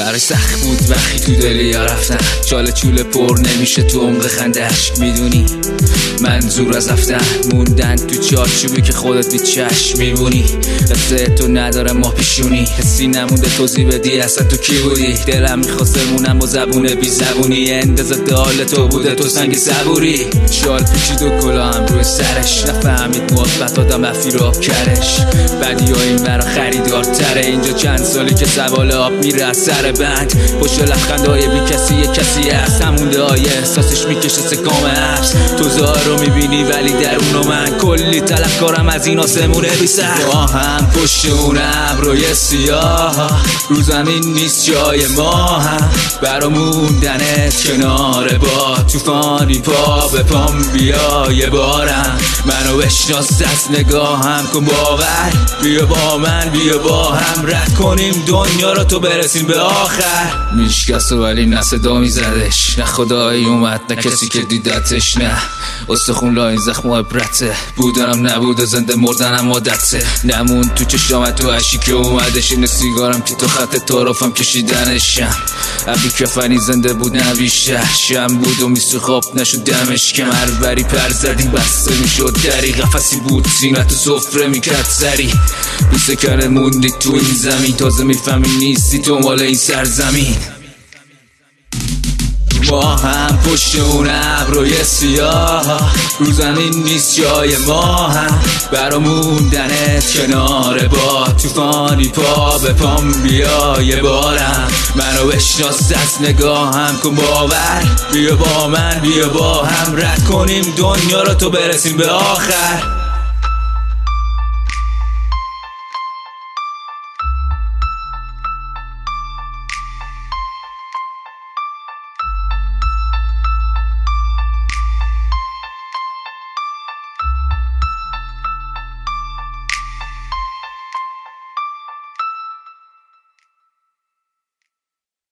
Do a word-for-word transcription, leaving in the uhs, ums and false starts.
براش سخت بود وقتی تو دل یا رفتن، چاله چوله پر نمیشه تو عمق خندش. میدونی منظور از رفتن موندن تو چارچوبی که خودت بی چشم میبونی. قصه تو نداره ما پیشونی، حسی نمونده توضیح بدی اصلا تو کی بودی. دلم میخواست مونم با زبون بی زبونی، اندازه حال تو بوده تو سنگ صبوری. شال پیچید و کلا هم روی سرش، نفهمید مثبت آدم رفی رو کرش. بدی ها این برا خریدار تره، اینجا چند سالی که سوال آب میره از سر بند. پشت لبخندهای بی کسی یه کسی هست، همونده های احساسش میکشه سکام هست. تو ظاهر رو میبینی ولی درونو من کلی طلبکارم از این آسمونه بی سر. ما هم پشت اون ابروی سیاه، رو زمین نیست جای ما هم برا موندنت کنار با توفانی. پا به پام بیا یه بارم منو بشناس از نگاهم کن باور. بیا با من بیا با هم رد کنیم دنیا رو تو برسیم به آخر. میشکست ولی نه صدا میزدش، نه خدایی اومد نه کسی که دیدتش. نه استخون لاین زخم و عبرته، بودنم نبود و زنده مردنم عادته. نمون تو چشامت تو عشی که اومدش، این سیگارم که تو خط طرفم کشیدنشم. ابی کفنی زنده بود نه بیشتر، شم بود و میسو خواب نشد دمش. کمر بری پر زدیم بسته میشد دری، قفصی بود سینت سفره میکرد سری. دوست کنه موندی تو این زمین، تازه میفهمی نیستی تو مال این سرزمین. ما هم پشت اون ابروی سیاه، رو زمین نیست جای ما هم برا موندنت کنار با توفانی. پا به پام بیا یه بارم منو بشناس از نگاهم کن باور. بیا با من بیا با هم رد کنیم دنیا رو تو برسیم به آخر.